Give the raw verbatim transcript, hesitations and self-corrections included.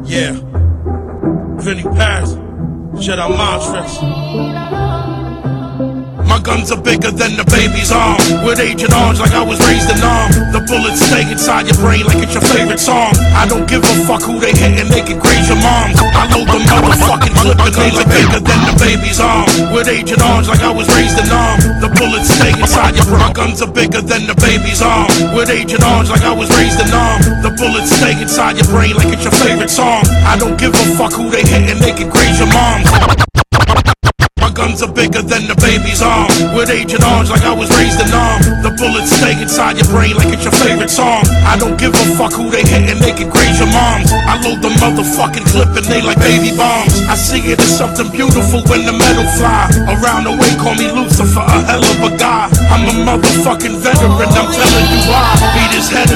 Yeah. Vinnie Paz, Jedi Monstrous. My guns are bigger than the baby's arm. With Agent Orange like I was raised in arm. The bullets stay inside your brain like it's your favorite song. I don't give a fuck who they hit and they can graze your moms. I load the motherfucking clip and they look bigger than the baby's arm. With Agent Orange like I was raised in arm. The bullets stay inside your brain. My guns are bigger than the baby's arm. With Agent Orange like I was raised in arm. The bullets stay inside your brain like it's your favorite song. I don't give a fuck who they hit and they can graze your moms. My guns are bigger than the baby's arm. With Agent Orange like I was raised in arm. The bullets stay inside your brain like it's your favorite song. I don't give a fuck who they hit and they can graze your moms. I load the motherfucking clip and they like baby bombs. I see it as something beautiful when the metal fly. Around the way call me Lucifer, a hell of a guy. I'm a motherfucking veteran, I'm telling you why. Beat his head